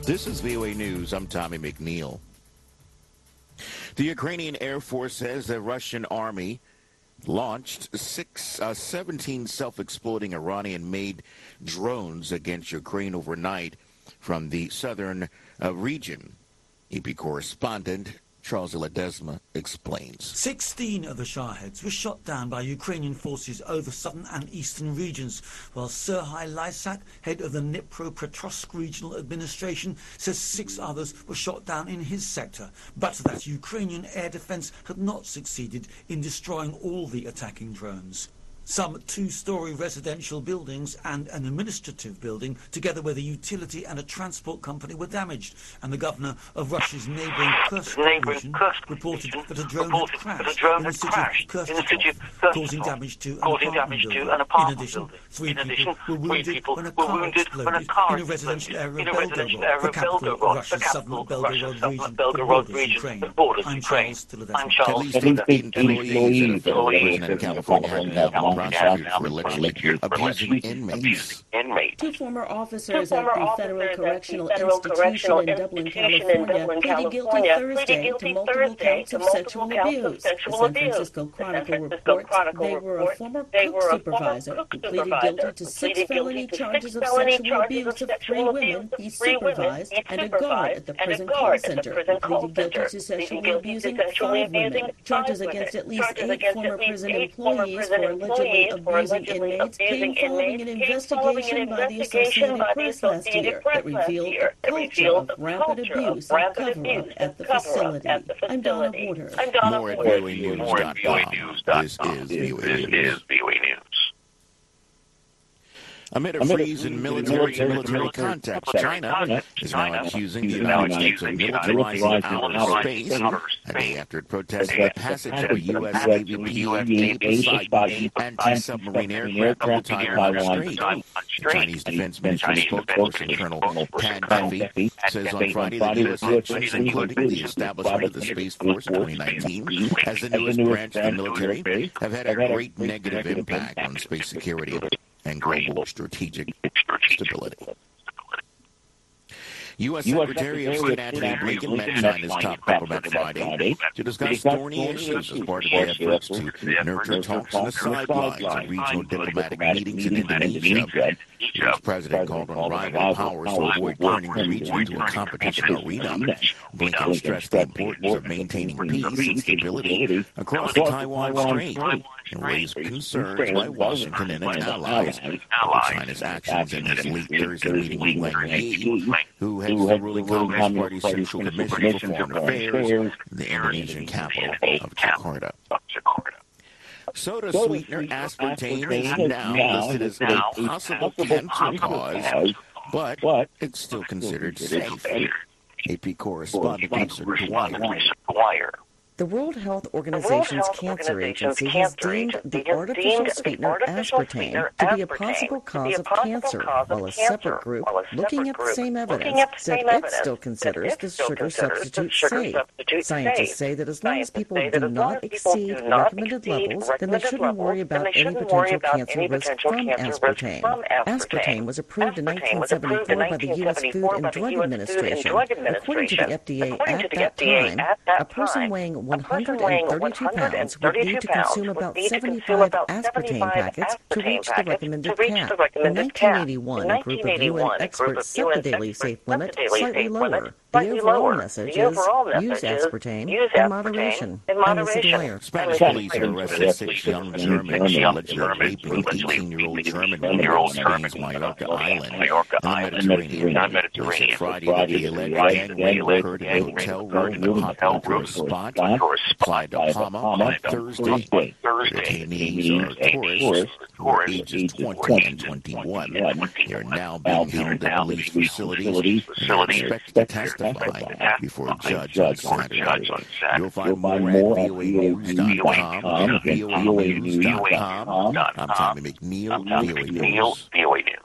This is VOA News. I'm Tommy McNeil. The Ukrainian Air Force says the Russian army launched 17 self-exploding Iranian-made drones against Ukraine overnight from the southern region. EP correspondent Charles Ledesma explains. 16 of the Shahed were shot down by Ukrainian forces over southern and eastern regions, while Serhiy Lysak, head of the Dnipropetrovsk Regional Administration, says 6 others were shot down in his sector, but that Ukrainian air defense had not succeeded in destroying all the attacking drones. Some 2-story residential buildings and an administrative building, together with a utility and a transport company, were damaged, and the governor of Russia's neighbouring Kursk region reported that a drone had crashed in the city of Kursk, causing damage to an apartment building. In addition, 3 people were wounded when a car exploded in a residential area of Belgorod, the capital of Russia's southern Belgorod region, the borders of Ukraine. I'm Charles At least 8 employees at a federal prison in California have now prosecuted for allegedly abusing inmates. 2 former officers at the Federal Correctional Institution in Dublin, California, pleaded guilty Thursday to multiple counts of sexual abuse. The San Francisco Chronicle reports they were a former cook supervisor who pleaded guilty to 6 felony charges of sexual abuse of 3 women he supervised and a guard at the prison call center who pleaded guilty to sexually abusing 5 women. Charges against at least 8 former prison employees for allegedly abusing inmates came following an investigation by the Associated Press last year that revealed a culture of rampant abuse and cover-up at the facility. I'm Donna Waters. More at VOAnews.com. This is VOA News. Amid a freeze in military contacts, China is now accusing the United States of militarizing outer space a day after it protested the passage of a U.S. Navy Poseidon anti-submarine aircraft of the Taiwan Strait. The Chinese Defense Ministry spokesperson Colonel Tan Kefei says on Friday that U.S. actions, including the establishment of the Space Force in 2019 as the newest branch of the military, have had a great negative impact on space security and global strategic stability. U.S. Secretary of State Antony Blinken met China's top diplomat Friday to discuss thorny issues as part of their efforts to nurture talks on the sidelines of regional diplomatic meetings in Indonesia. The U.S. president called on rival powers to avoid turning the region into a competition arena. Blinken stressed the importance of maintaining peace and stability across the Taiwan Strait and raised concerns by Washington and its allies over China's actions in his late Thursday meeting with Wang Yi, who heads the ruling Communist Party's Central Commission for Foreign Affairs in the Indonesian capital of Jakarta. Soda sweetener aspartame is now listed as a possible cancer cause, but it's still considered safe. AP correspondent Lisa Dwyer. The World Health Organization's Cancer Agency has deemed the artificial sweetener aspartame to be a possible cause of cancer, while a separate group, looking at the same evidence, said it still considers the sugar substitute safe. Scientists say that as long as people do not exceed recommended levels, then they shouldn't worry about any potential cancer risk from aspartame. Aspartame was approved in 1974 by the U.S. Food and Drug Administration. According to the FDA at that time, a person weighing 132 pounds would need to consume about 75 aspartame packets to reach the recommended cap. In 1981, a group of UN experts set the daily safe limit slightly lower. The overall message is use aspartame in moderation. I'm Lisa Dwyer. Spanish police have arrested 6 young Germans allegedly raping an 18-year-old German woman on Spain's Mallorca Island in the Mediterranean. They said Friday that the alleged gang rape occurred in a hotel room in a popular tourist spot, Playa de Palma, on Thursday. The detainees are tourists who are ages 20 and 21. They are now being held at police facilities and are expected to testify before a judge on Saturday. You'll find more at VOAnews.com and VOAnews.com. I'm Tommy McNeil, VOA News.